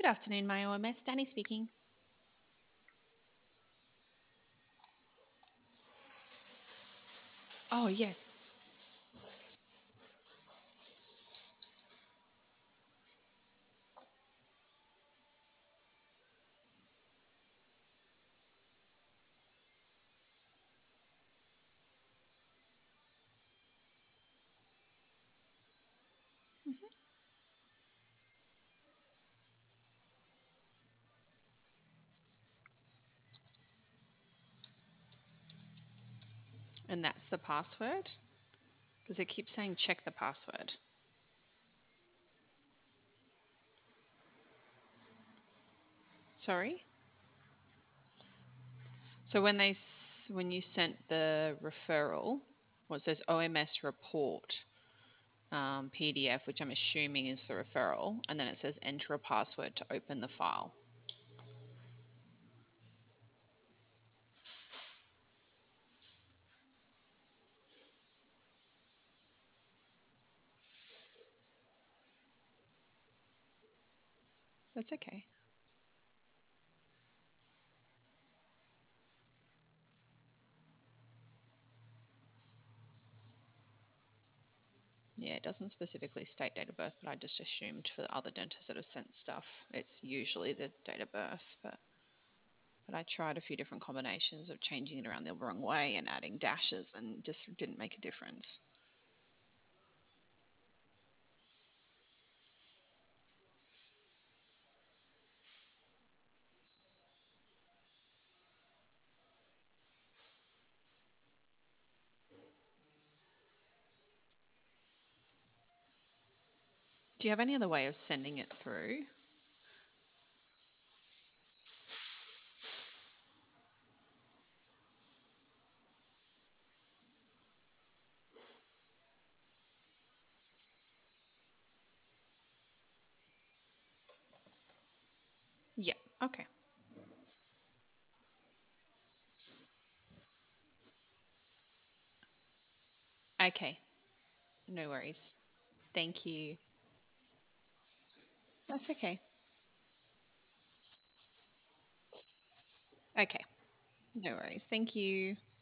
Good afternoon, my OMS. Danny speaking. Oh, yes. Mhm. And that's the password? Because it keeps saying check the password. Sorry? So when you sent the referral, well, it says OMS report PDF, which I'm assuming is the referral, and then it says enter a password to open the file. That's okay. Yeah, it doesn't specifically state date of birth, but I just assumed for the other dentists that have sent stuff, it's usually the date of birth. But I tried a few different combinations of changing it around the wrong way and adding dashes and just didn't make a difference. Do you have any other way of sending it through? Yeah, okay. Okay, no worries. Thank you. That's okay. Okay, no worries. Thank you.